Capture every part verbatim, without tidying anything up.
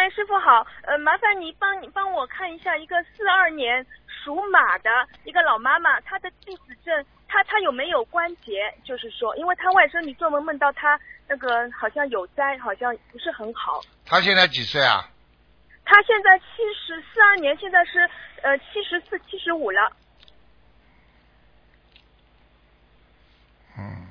师傅好，呃，麻烦你帮你帮我看一下一个四二年属马的一个老妈妈，她的地子症，她她有没有关节？就是说，因为她外甥女做梦梦到她那个好像有灾，好像不是很好。 她现在几岁啊？ 她现在七十四二年，现在是呃七十四七十五了。 嗯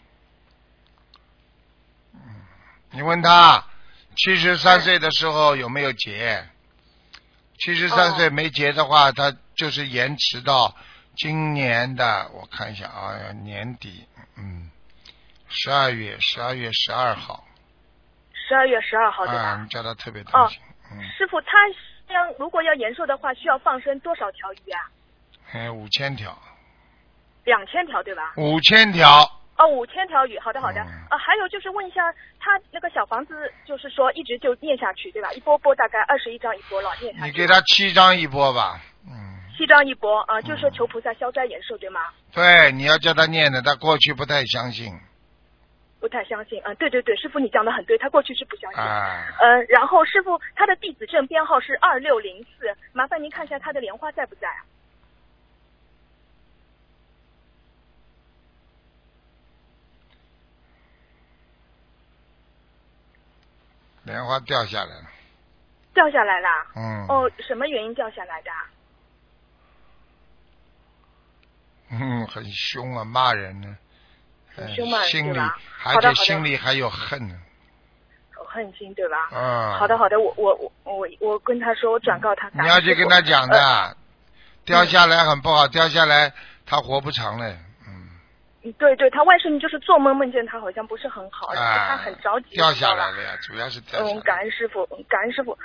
嗯，你问她七十三岁的时候有没有结？七十三岁没结的话，她就是延迟到今年的，我看一下啊，年底，嗯，十二月十二月十二号。 十二月十二号对吧？ 啊，你叫她特别当心。 哦，嗯、师傅，她要如果要延寿的话，需要放生多少条鱼啊？ 哎，五千条。 两千条对吧？ 五千条。 哦，五千条鱼，好的好的。 嗯、 呃，还有就是问一下，他那个小房子，就是说一直就念下去，对吧？一波波大概二十一张一波了，念下去。 你给他七张一波吧，嗯。 七张一波啊、呃，就是说求菩萨消灾延寿，对吗？ 对，你要叫他念的，他过去不太相信。 不太相信啊、呃，对对对，师傅你讲的很对，他过去是不相信。 啊。 呃，然后师傅他的地址证编号是二六零四，麻烦您看一下他的莲花在不在啊？ 莲花掉下来了。 掉下来啦？ 嗯。 哦，什么原因掉下来的？ 嗯，很凶啊，骂人呢。 很凶骂人， 心里， 而且心里还有恨呢。 有恨心对吧？ 嗯。 好的好的，我我我我我跟他说，我转告他。 你要去跟他讲的， 呃、 掉下来很不好，嗯、掉下来他活不长了。 对对，他外甥女就是做梦梦见他好像不是很好， 啊、 他很着急。 掉下来了呀，主要是掉下来。 嗯，感恩师傅，感恩师傅。